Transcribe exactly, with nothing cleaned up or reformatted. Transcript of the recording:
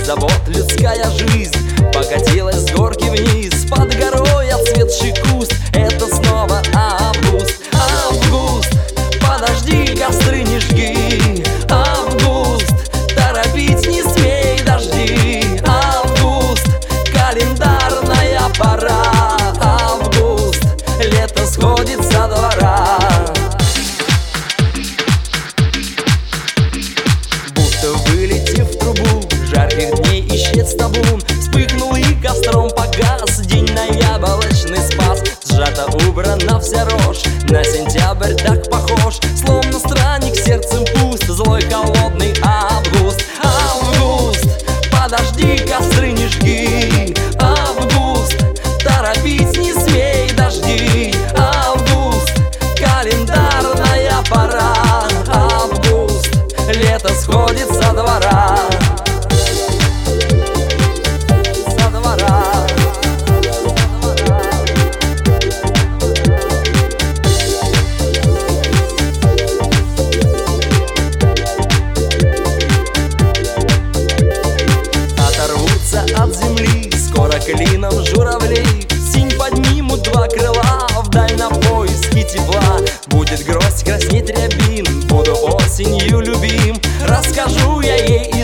забот людская жизнь покатилась с горки вниз. Под горой отцветший куст — это снова август. Август, подожди, костры не жги. Август, торопить не смей, дожди. Август, календарная пора. Август, лето сходит со двора. Будто вылетев в трубу жарких дней исчез табун. Вспыхнул и костром погас день на яблочный спас. Сжато убрана вся рожь, на сентябрь так похож. Словно странник сердцем пуст, злой холодный август. Август, подожди, костры не жги. Август, торопить не смей, дожди. Август, календарная пора. Август, лето сходит со двора. Со двора. Оторвутся от земли скоро клином журавлей. Синь поднимут два крыла вдаль на поиски тепла. Будет гроздь краснеть рябин, буду осенью любим. Расскажу я ей